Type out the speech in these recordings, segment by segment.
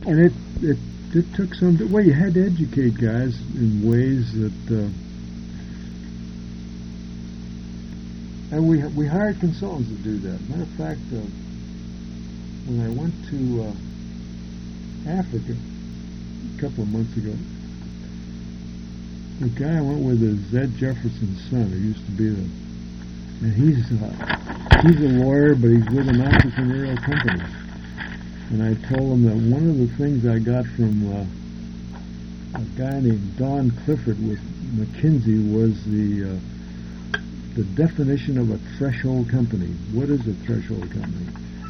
And it took some. Well, you had to educate guys in ways that. And we hired consultants to do that. Matter of fact, when I went to Africa a couple of months ago, the guy I went with is Ed Jefferson's son, who used to be and he's a lawyer, but he's with an entrepreneurial company. And I told him that one of the things I got from a guy named Don Clifford with McKinsey was the definition of a threshold company. What is a threshold company?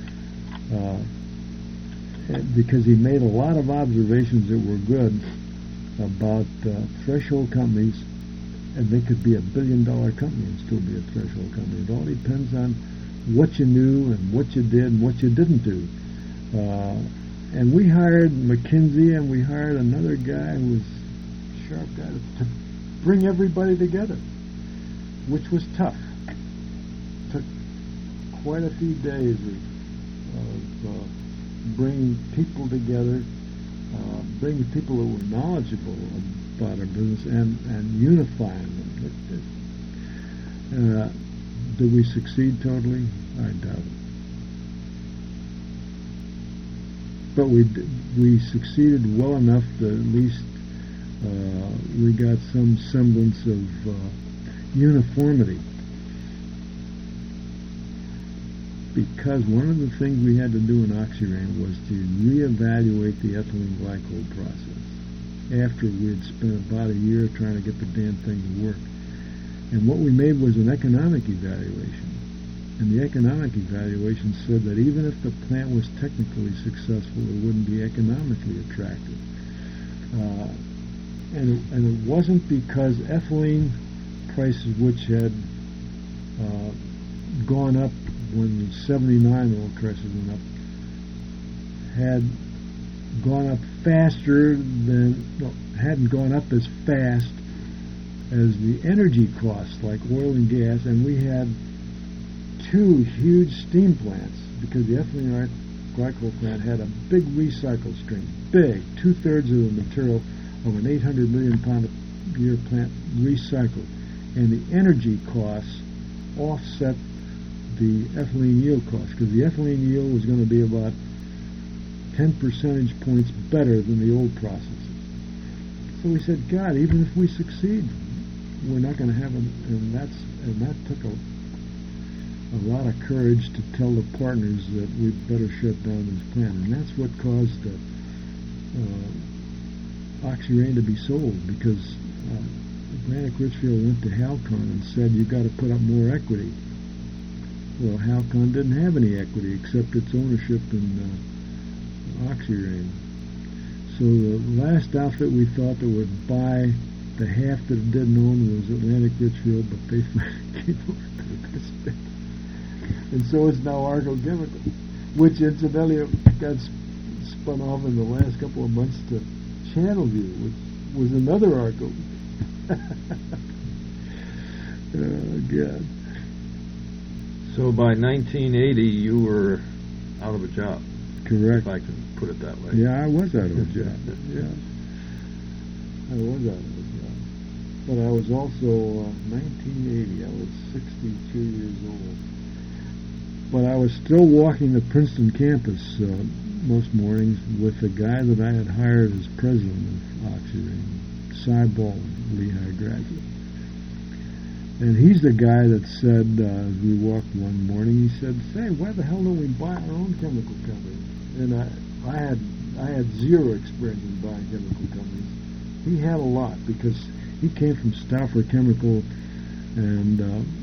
Because he made a lot of observations that were good about threshold companies, and they could be $1 billion company and still be a threshold company. It all depends on what you knew and what you did and what you didn't do. And we hired McKinsey, and we hired another guy who was a sharp guy to bring everybody together, which was tough. Took quite a few days of bringing people together, bringing people who were knowledgeable about our business and unifying them. Did we succeed totally? I doubt it. But we succeeded well enough that at least we got some semblance of uniformity. Because one of the things we had to do in OxyRain was to reevaluate the ethylene glycol process after we had spent about a year trying to get the damn thing to work. And what we made was an economic evaluation. And the economic evaluation said that even if the plant was technically successful, it wouldn't be economically attractive. And it wasn't because ethylene prices, which had gone up when the 79 oil crisis went up, had gone up faster hadn't gone up as fast as the energy costs, like oil and gas, and we had two huge steam plants, because the ethylene glycol plant had a big recycle stream, big, 2/3 of the material of an 800 million pound a year plant recycled, and the energy costs offset the ethylene yield costs, because the ethylene yield was going to be about 10 percentage points better than the old processes. So we said, God, even if we succeed, we're not going to have them, and that took a lot of courage to tell the partners that we'd better shut down this plant, and that's what caused OxyRain to be sold, because Atlantic Richfield went to Halcon and said, you've got to put up more equity. Well, Halcon didn't have any equity except its ownership in OxyRain. So the last outfit we thought that would buy the half that it didn't own was Atlantic Richfield, but they came over to this bit. And so it's now Argo Chemical, which incidentally got spun off in the last couple of months to Channelview, which was another Argo. Oh, God. So by 1980, you were out of a job. Correct. If I can put it that way. Yeah, I was out of a job. Yeah, I was out of a job. But I was also, 1980, I was 62 years old. But I was still walking the Princeton campus most mornings with the guy that I had hired as president of OxyRain, Cy Baldwin, Lehigh graduate. And he's the guy that said, as we walked one morning, he said, say, why the hell don't we buy our own chemical company? And I had zero experience in buying chemical companies. He had a lot, because he came from Stauffer Chemical, and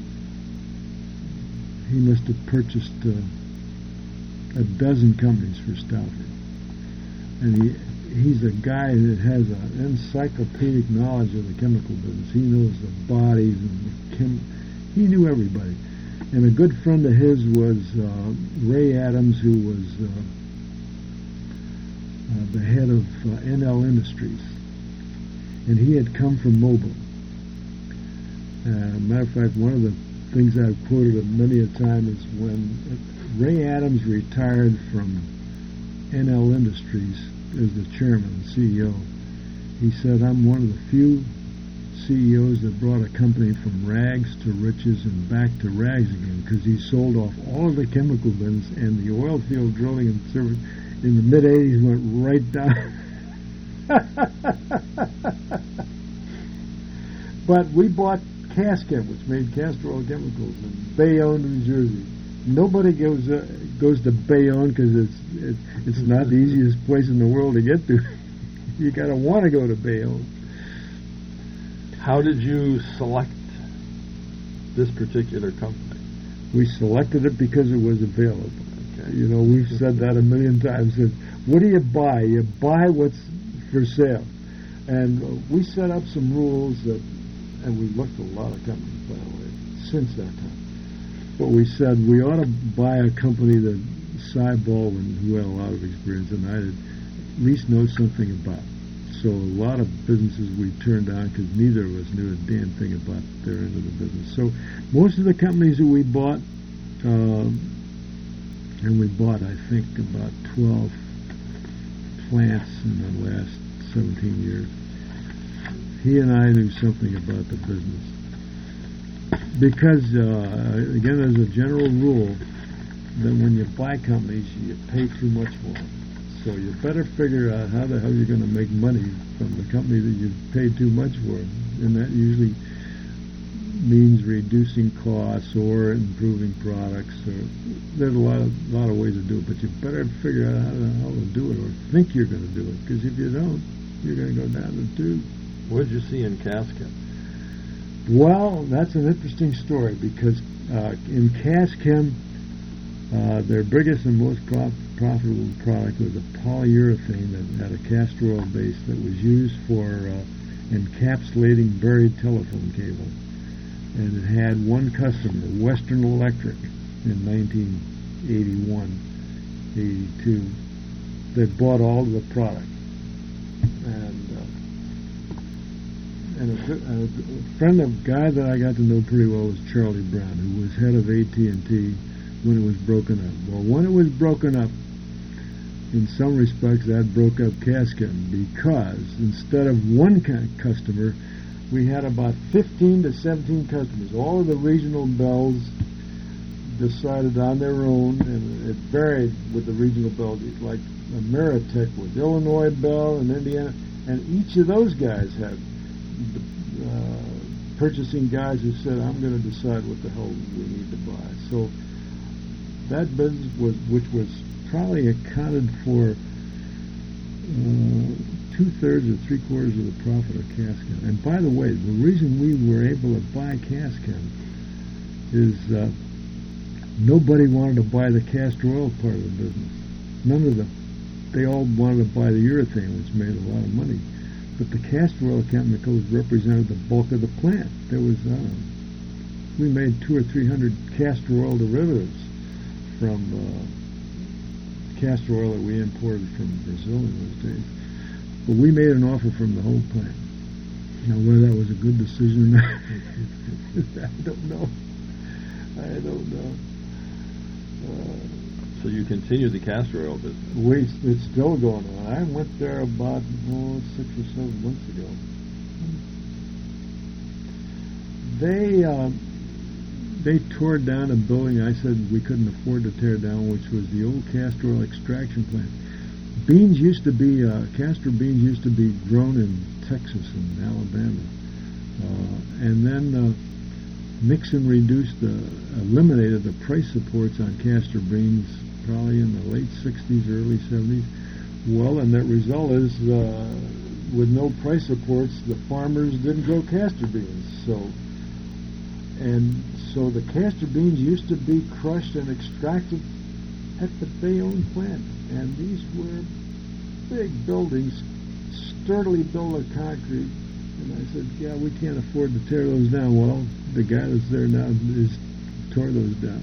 he must have purchased a dozen companies for Stauffer. And he's a guy that has an encyclopedic knowledge of the chemical business. He knows the bodies and he knew everybody. And a good friend of his was Ray Adams, who was the head of NL Industries, and he had come from Mobil. Matter of fact, one of the things I've quoted many a time is when Ray Adams retired from NL Industries as the chairman, CEO. He said, I'm one of the few CEOs that brought a company from rags to riches and back to rags again, because he sold off all of the chemical business, and the oil field drilling and service in the mid-'80s went right down. But we bought Caschem, which made castor oil chemicals in Bayonne, New Jersey. Nobody goes to Bayonne because it's not the easiest place in the world to get to. You got to want to go to Bayonne. How did you select this particular company? We selected it because it was available. Okay. You know, we've said that a million times. What do you buy? You buy what's for sale. And we set up some rules that, and we looked at a lot of companies, by the way, since that time. But we said we ought to buy a company that Cy Baldwin, who had a lot of experience, and I did, at least know something about. So a lot of businesses we turned down because neither of us knew a damn thing about their end of the business. So most of the companies that we bought, and we bought, I think, about 12 plants in the last 17 years. He and I knew something about the business. Because, again, there's a general rule that when you buy companies, you pay too much for them. So you better figure out how the hell you're going to make money from the company that you paid too much for. And that usually means reducing costs or improving products. Or there's a lot of ways to do it, but you better figure out how to do it or think you're going to do it. Because if you don't, you're going to go down the tube. What did you see in Caschem? Well, that's an interesting story because in Caschem, their biggest and most profitable product was a polyurethane that had a castor oil base that was used for encapsulating buried telephone cable. And it had one customer, Western Electric, in 1981, 82. They bought all of the product. And a guy that I got to know pretty well was Charlie Brown, who was head of AT&T when it was broken up. Well, when it was broken up, in some respects, that broke up Caschem because instead of one customer, we had about 15 to 17 customers. All of the regional bells decided on their own, and it varied with the regional bells. Like Ameritech was Illinois Bell and Indiana, and each of those guys had purchasing guys who said, I'm going to decide what the hell we need to buy. So that business which was probably accounted for 2/3 or 3/4 of the profit of Caschem. And by the way, the reason we were able to buy Caschem is nobody wanted to buy the castor oil part of the business. They all wanted to buy the urethane, which made a lot of money. But the castor oil chemicals represented the bulk of the plant. There was, we made 200 or 300 castor oil derivatives from castor oil that we imported from Brazil in those days. But we made an offer from the whole plant. Now, whether that was a good decision or not, I don't know. So you continued the castor oil business? It's still going on. I went there about 6 or 7 months ago. They tore down a building I said we couldn't afford to tear down, which was the old castor oil extraction plant. Castor beans used to be grown in Texas and Alabama. And then Nixon eliminated the price supports on castor beans probably in the late 60s, early 70s. Well, and that result is with no price supports, the farmers didn't grow castor beans. So the castor beans used to be crushed and extracted at the Bayonne plant. And these were big buildings, sturdily built of concrete. And I said, yeah, we can't afford to tear those down. Well, the guy that's there now tore those down.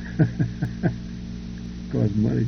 Cost money.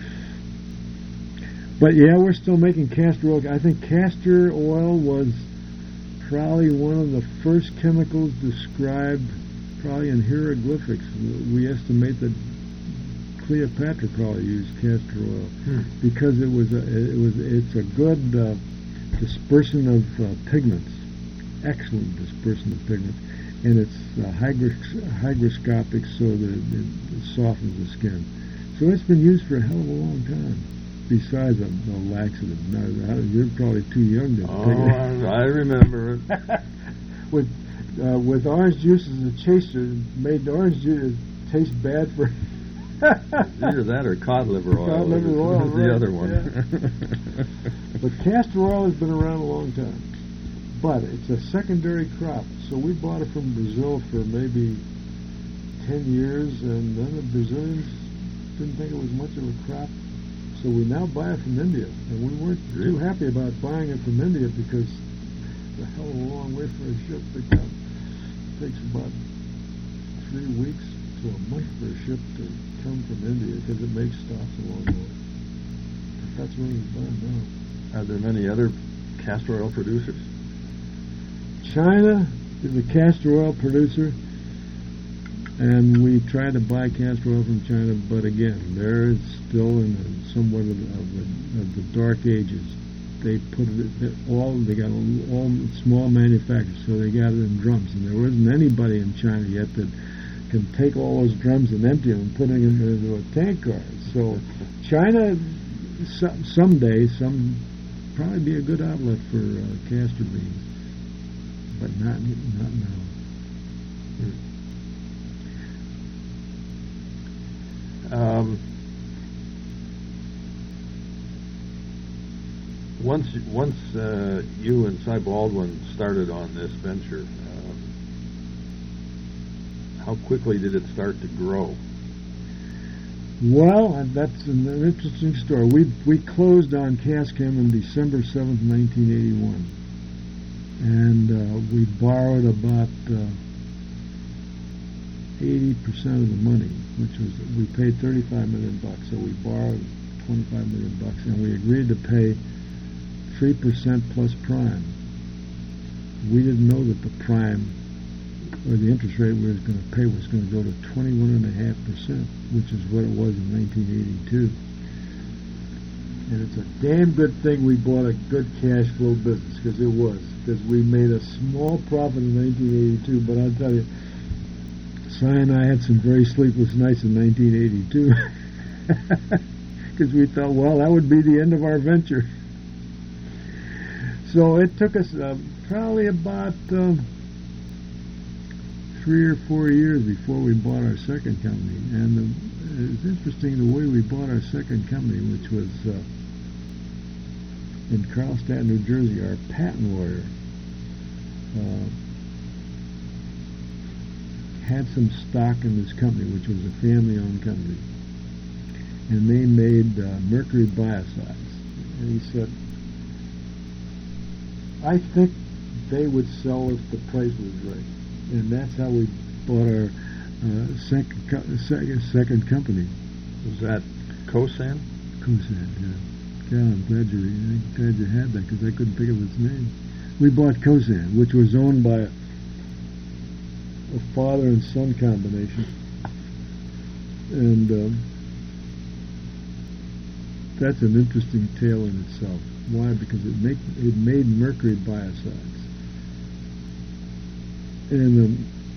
But yeah, we're still making castor oil. I think castor oil was probably one of the first chemicals described probably in hieroglyphics. We estimate that Cleopatra probably used castor oil because it's a good dispersant of pigments, excellent dispersant of pigments, and it's hygroscopic so that it softens the skin. So it's been used for a hell of a long time. Besides a laxative. Now, you're probably too young to take it. I remember it. With orange juice as a chaser, made the orange juice taste bad for. Either that or cod liver oil. Cod liver oil, was the other one. Yeah. But castor oil has been around a long time. But it's a secondary crop, so we bought it from Brazil for maybe 10 years, and then the Brazilians didn't think it was much of a crop. So we now buy it from India, and we weren't too happy about buying it from India because it's a hell of a long way for a ship to come. It takes about 3 weeks to a month for a ship to come from India because it makes stops along the way. But that's what we're buying now. Are there many other castor oil producers? China is a castor oil producer, and we try to buy castor oil from China, but again, they're still in somewhat of the dark ages. They put they got all small manufacturers, so they got it in drums, and there isn't anybody in China yet that can take all those drums and empty them and put them into a tank car. So China, someday, probably be a good outlet for castor beans, but not now. Once you and Cy Baldwin started on this venture, how quickly did it start to grow? Well, that's an interesting story. We closed on Cas-Chem on December 7th, 1981, and we borrowed about 80% of the money, which was we paid $35 million, so we borrowed $25 million, and we agreed to pay 3% plus prime. We didn't know that the prime or the interest rate we was going to pay was going to go to 21.5%, which is what it was in 1982. And it's a damn good thing we bought a good cash flow business, because it was. Because we made a small profit in 1982, but I'll tell you, Cy and I had some very sleepless nights in 1982 because we thought, well, that would be the end of our venture. So it took us probably about 3 or 4 years before we bought our second company. And it's interesting the way we bought our second company, which was in Carlstadt, New Jersey. Our patent lawyer had some stock in this company, which was a family-owned company, and they made mercury biocides. And he said, I think they would sell if the price was right. And that's how we bought our second company. Was that Cosan? Cosan, yeah. God, I'm glad you had that, because I couldn't think of its name. We bought Cosan, which was owned by a father and son combination, and that's an interesting tale in itself. Why? Because it made mercury biocides, and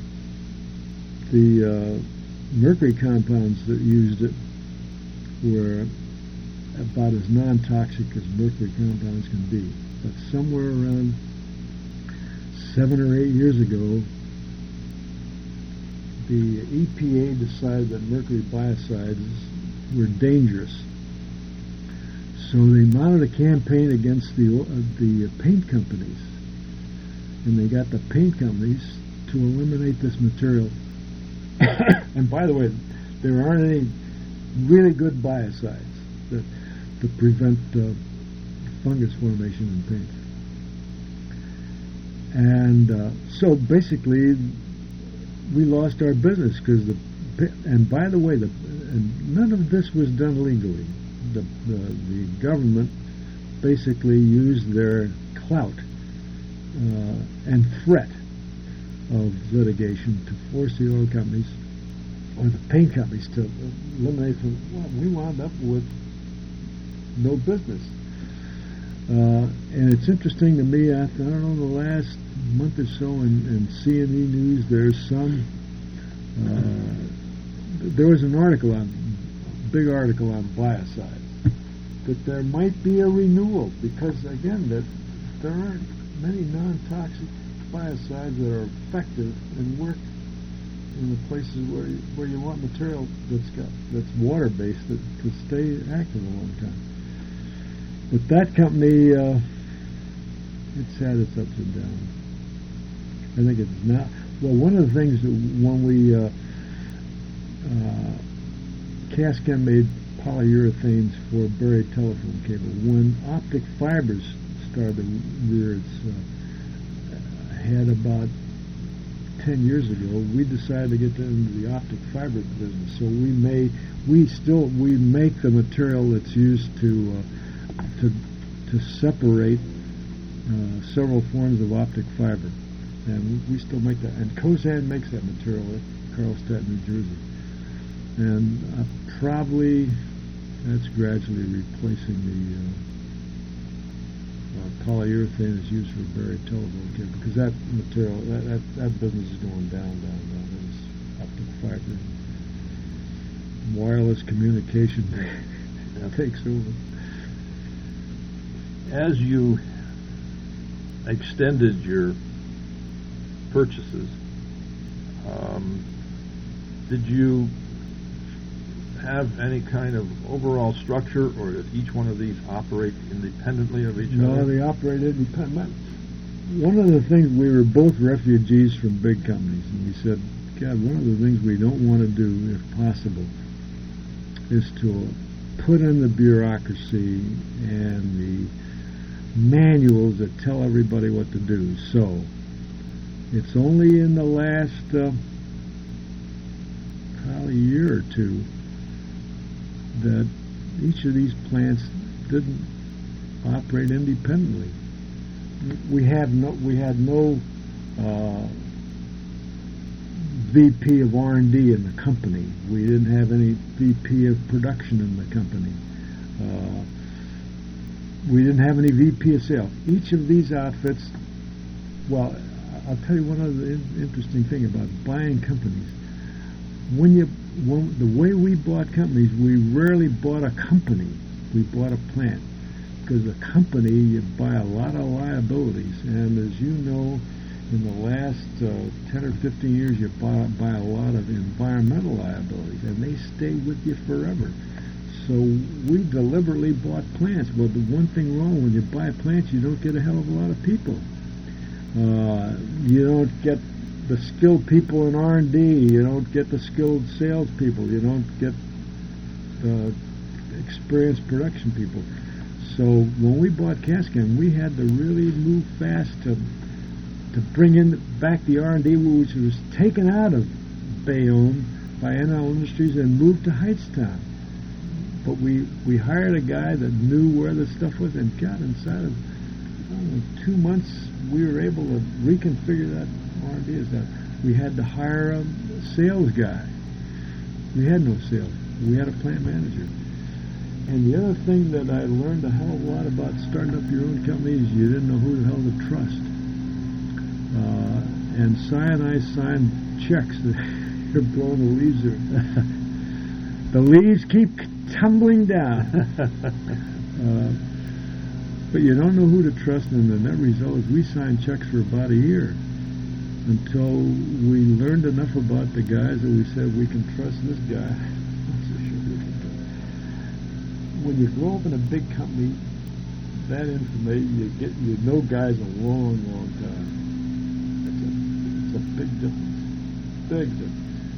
the mercury compounds that used it were about as non-toxic as mercury compounds can be. But somewhere around 7 or 8 years ago, the EPA decided that mercury biocides were dangerous. So they mounted a campaign against the paint companies, and they got the paint companies to eliminate this material. And by the way, there aren't any really good biocides to prevent fungus formation in paint. And so basically, we lost our business because and by the way, and none of this was done legally. The government basically used their clout and threat of litigation to force the oil companies or the paint companies to eliminate from, well, we wound up with no business. And it's interesting to me, I don't know, the last month or so in CNE News, there's some, there was an article big article on biocides, that there might be a renewal, because again, that there aren't many non-toxic biocides that are effective and work in the places where you want material that's water-based to stay active a long time. But that company, it's had its ups and downs. I think it's not. Well, one of the things that when we Cascam made polyurethanes for buried telephone cable, when optic fibers started to rear its head about 10 years ago, we decided to get into the optic fiber business. So we make the material that's used to separate several forms of optic fiber, and we still make that. And Kozan makes that material at Carlstadt, New Jersey, and probably that's gradually replacing the polyurethane that's used for buried telephone cable, because that material, that business is going down. It's optic fiber, wireless communication takes over. As you extended your purchases, did you have any kind of overall structure, or did each one of these operate independently of each other? No, they operate independently. One of the things, we were both refugees from big companies, and we said, God, one of the things we don't want to do, if possible, is to put in the bureaucracy and the manuals that tell everybody what to do. So it's only in the last probably year or two that each of these plants didn't operate independently. We had no VP of R&D in the company. We didn't have any VP of production in the company. We didn't have any VP of sales. Each of these outfits, well, I'll tell you one other interesting thing about buying companies. The way we bought companies, we rarely bought a company. We bought a plant. Because a company, you buy a lot of liabilities. And as you know, in the last 10 or 15 years, you buy a lot of environmental liabilities. And they stay with you forever. So we deliberately bought plants. Well, the one thing wrong when you buy plants, you don't get a hell of a lot of people. You don't get the skilled people in R&D. You don't get the skilled salespeople. You don't get experienced production people. So when we bought Cascam, we had to really move fast to bring in back the R&D, which was taken out of Bayonne by NL Industries and moved to Hightstown. But we hired a guy that knew where the stuff was, and got inside of 2 months, we were able to reconfigure that R&D. We had to hire a sales guy. We had no sales. We had a plant manager. And the other thing that I learned a hell of a lot about starting up your own company is you didn't know who the hell to trust. And Si and I signed checks that you're blowing the leaves. The leaves keep tumbling down. But you don't know who to trust, and the net result is we signed checks for about a year until we learned enough about the guys that we said we can trust this guy. When you grow up in a big company, that information, you know guys a long, long time. It's a big difference. Big difference.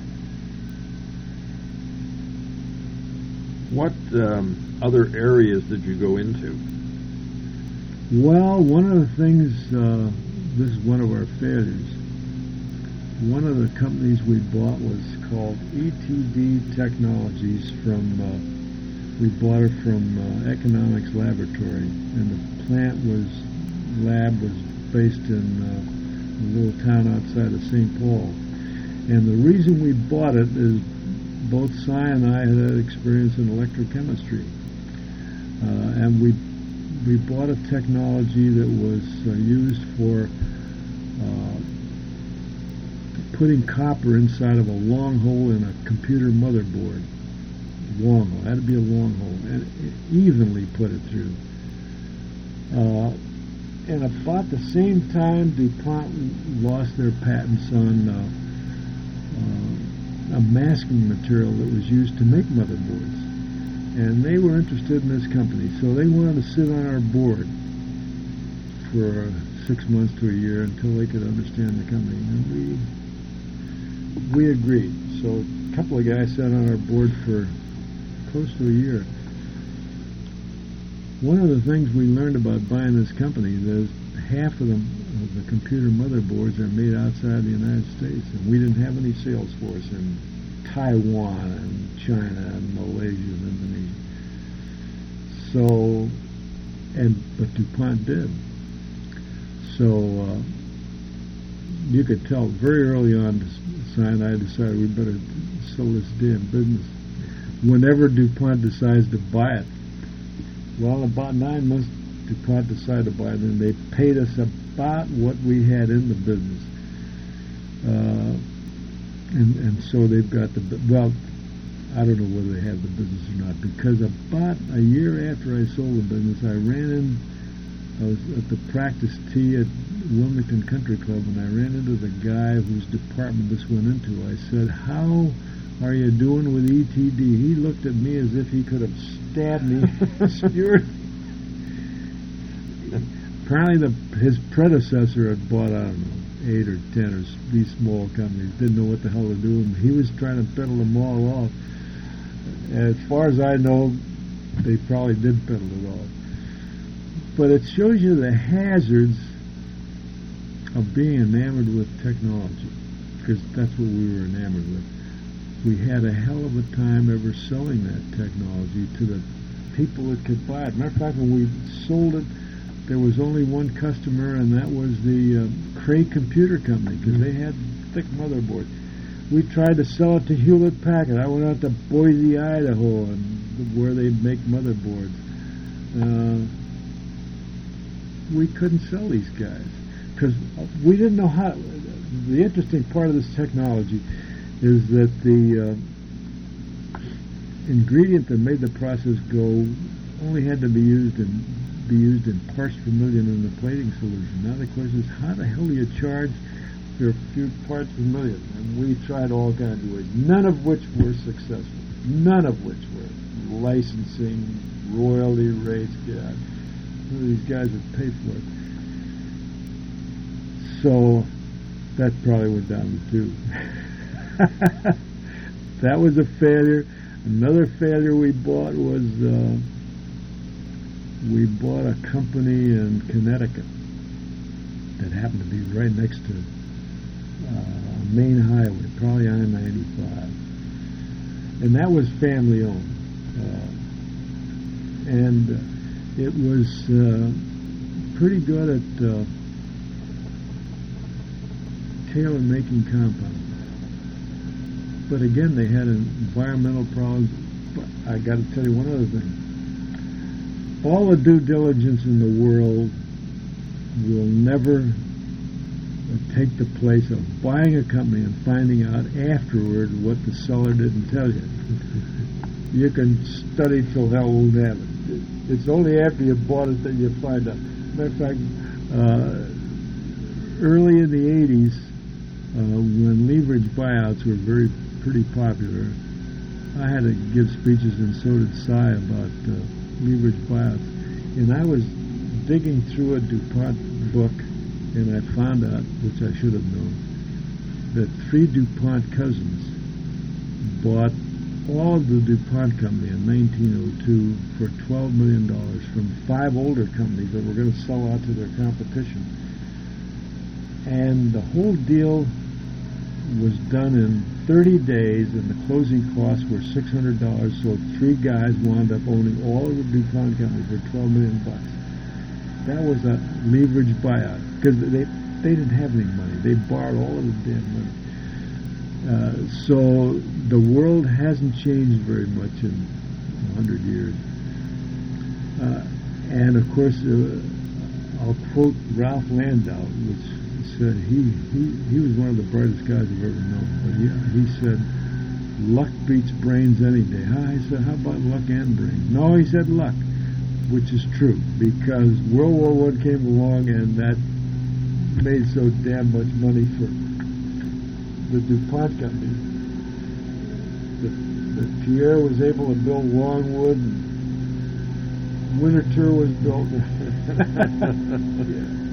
What other areas did you go into? Well, one of the things, this is one of our failures. One of the companies we bought was called ETD Technologies we bought it from Economics Laboratory, and the lab was based in a little town outside of St. Paul. And the reason we bought it is both Cy and I had experience in electrochemistry, and we bought a technology that was used for putting copper inside of a long hole in a computer motherboard. Long hole, had to be a long hole, and evenly put it through. And about the same time, DuPont lost their patents on a masking material that was used to make motherboards. And they were interested in this company, so they wanted to sit on our board for 6 months to a year until they could understand the company. And we agreed. So a couple of guys sat on our board for close to a year. One of the things we learned about buying this company is half of them, the computer motherboards, are made outside the United States, and we didn't have any sales force in Taiwan and China and Malaysia and Indonesia. So, but DuPont did. So you could tell very early on, Cy and I decided we better sell this damn business. Whenever DuPont decides to buy it, well, about 9 months, DuPont decided to buy it, and they paid us about what we had in the business. And so they've got well, I don't know whether they have the business or not, because about a year after I sold the business, I was at the practice tee at Wilmington Country Club, and I ran into the guy whose department this went into. I said, "How are you doing with ETD?" He looked at me as if he could have stabbed me. Apparently his predecessor had bought, I don't know, 8 or 10 or these small companies, didn't know what the hell to do, and he was trying to peddle them all off. As far as I know, they probably did peddle it off. But it shows you the hazards of being enamored with technology, because that's what we were enamored with. We had a hell of a time ever selling that technology to the people that could buy it. Matter of fact, when we sold it, there was only one customer, and that was the Cray Computer Company, because they had thick motherboards. We tried to sell it to Hewlett-Packard. I went out to Boise, Idaho, and where they make motherboards. We couldn't sell these guys because we didn't know how. The interesting part of this technology is that the ingredient that made the process go only had to be used in parts per million in the plating solution. Now the question is, how the hell do you charge for a few parts per million? And we tried all kinds of ways, none of which were successful. None of which were. Licensing, royalty rates, God, these guys would pay for it. So that probably went down to 2. That was a failure. Another failure we bought was we bought a company in Connecticut that happened to be right next to main highway, probably I-95, and that was family owned, and it was pretty good at tailor making compounds. But again, they had environmental problems. But I got to tell you one other thing. All the due diligence in the world will never take the place of buying a company and finding out afterward what the seller didn't tell you. You can study till hell won't have it. It's only after you bought it that you find out. Matter of fact, early in the 80s, when leverage buyouts were pretty popular, I had to give speeches, and so did Cy, about leverage buyouts. And I was digging through a DuPont book, and I found out, which I should have known, that 3 DuPont cousins bought all of the DuPont company in 1902 for $12 million from 5 older companies that were going to sell out to their competition. And the whole deal was done in 30 days, and the closing costs were $600, so 3 guys wound up owning all of the DuPont company for $12 million. That was a leverage buyout, because they didn't have any money. They borrowed all of the damn money. So the world hasn't changed very much in 100 years. And of course, I'll quote Ralph Landau, which said he was one of the brightest guys I've ever known. But he said, luck beats brains any day. I said, how about luck and brains? No, he said luck, which is true, because World War I came along and that made so damn much money for the DuPont company that Pierre was able to build Longwood and Winterthur was built. Yeah.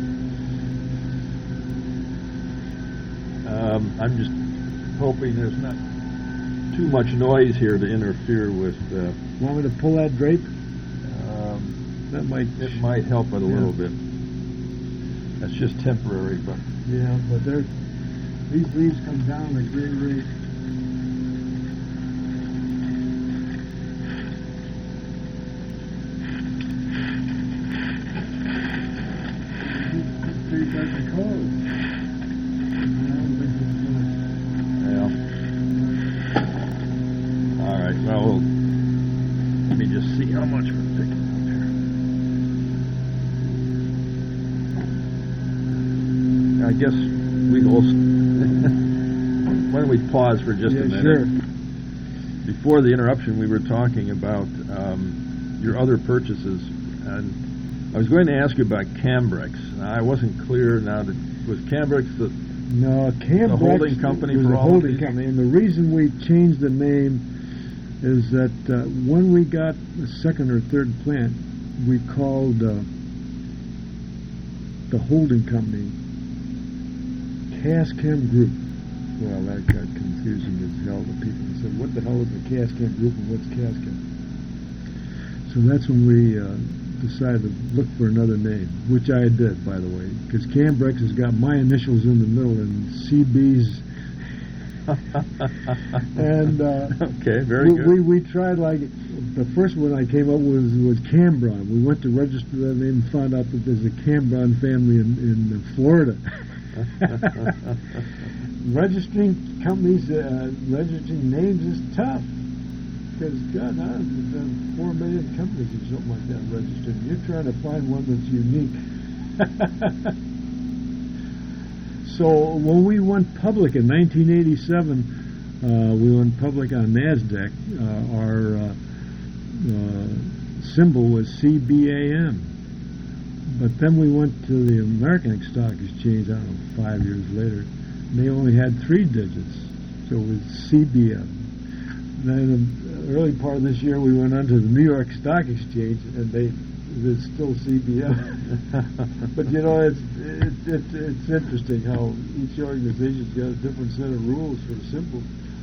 I'm just hoping there's not too much noise here to interfere with. Want me to pull that drape? That might. It might help it a little bit. That's just temporary, but yeah. But these leaves come down at a great rate. These trees like the cold. All right, well, let me just see how much we're picking up here. I guess we'll why don't we pause for just a minute? Sure. Before the interruption, we were talking about your other purchases, and I was going to ask you about Cambrex. I wasn't clear now. Was Cambrex No, Cambrex the holding company was for a all holding of these? company, and the reason we changed the name is that when we got the second or third plant, we called the holding company Caschem Group. Well, that got confusing as hell to people. They said, what the hell is the Caschem Group and what's Caschem? So that's when we decided to look for another name, which I did, by the way, because Cambrex has got my initials in the middle and CB's. And okay, very good. We tried, like, the first one I came up with was Cambron. We went to register that name and found out that there's a Cambron family in Florida. Registering companies, registering names is tough. Because, God, there's 4 million companies or something like that registered. You're trying to find one that's unique. So when we went public in 1987, we went public on NASDAQ. Our symbol was CBAM. But then we went to the American Stock Exchange, I don't know, 5 years later. And they only had 3 digits. So it was CBM. Then in the early part of this year, we went onto the New York Stock Exchange, and it's still CBM. But you know, it's interesting how each organization's got a different set of rules for the symbol.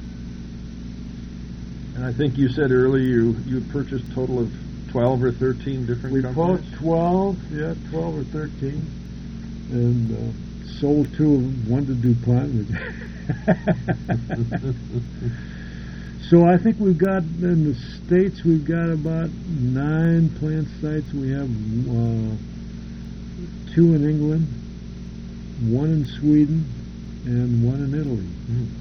And I think you said earlier you purchased a total of 12 or 13 different We companies? bought 12 or 13, and sold 2 of them, one to DuPont. So I think we've got, in the States, we've got about 9 plant sites. We have 2 in England, 1 in Sweden, and 1 in Italy.